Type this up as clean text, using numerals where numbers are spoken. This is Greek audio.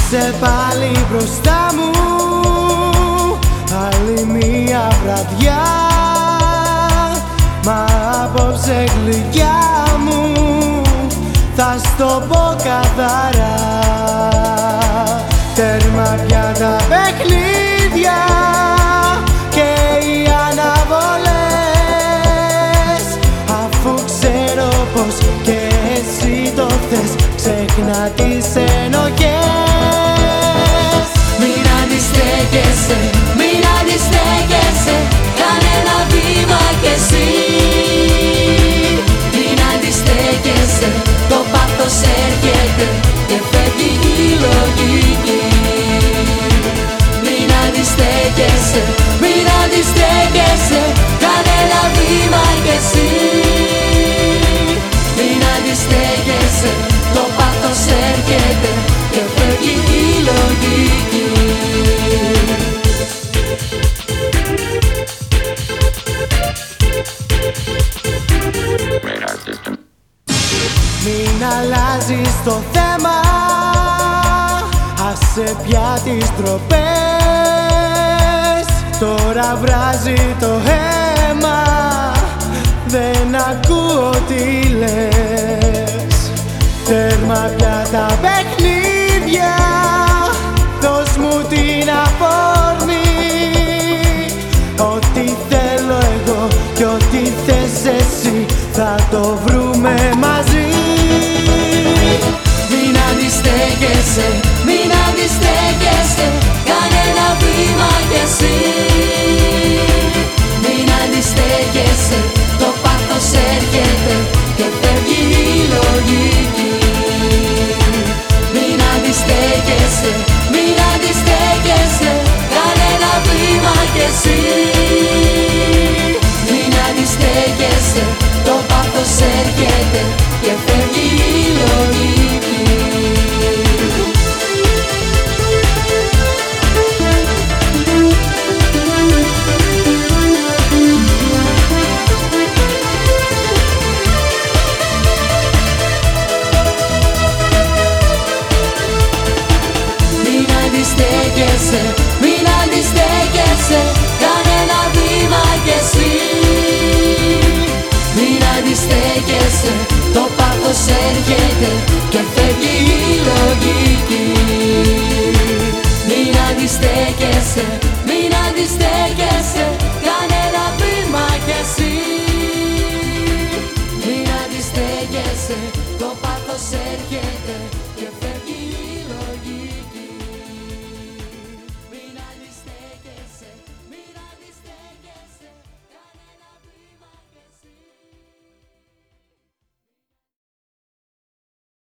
Είσαι πάλι μπροστά μου, άλλη μία βραδιά. Μα απόψε γλυκιά μου, θα στο πω καθαρά. Τέρμα πια τα παιχνίδια και οι αναβολές, αφού ξέρω πως και εσύ το θες. Ξέχνα τις ενοχές. Μην αντιστέκεσαι, μην αντιστέκεσαι, κάνε ένα βήμα κι εσύ. Μην αντιστέκεσαι, το πάθος έρχεται και φεύγει η λογική. Μην αντιστέκεσαι, μην αντιστέκεσαι, κάνε ένα βήμα κι εσύ. Μην αντιστέκεσαι, το πάθος έρχεται και φεύγει η λογική. Μην αλλάζεις το θέμα, άσε πια τις τροπές. Τώρα βράζει το αίμα, δεν ακούω τι λες. Τέρμα πια τα παιχνίδια, δώσ' μου την αφορμή. Ό,τι θέλω εγώ και ό,τι θες εσύ, θα το βρούμε μαζί. Μην αντιστέκεσαι, μην αντιστέκεσαι, κάνε ένα βήμα κι εσύ. Μην αντιστέκεσαι, το πάθος έρχεται και φεύγει η λογική. Μην αντιστέκεσαι, μην αντιστέκεσαι, κάνε ένα βήμα κι εσύ. Μην αντιστέκεσαι, το πάθος έρχεται και φεύγει η λογική. Μην αντιστέκεσαι, μην αντιστέκεσαι, κάνε ένα βήμα κι εσύ. Μην αντιστέκεσαι, το πάθος έρχεται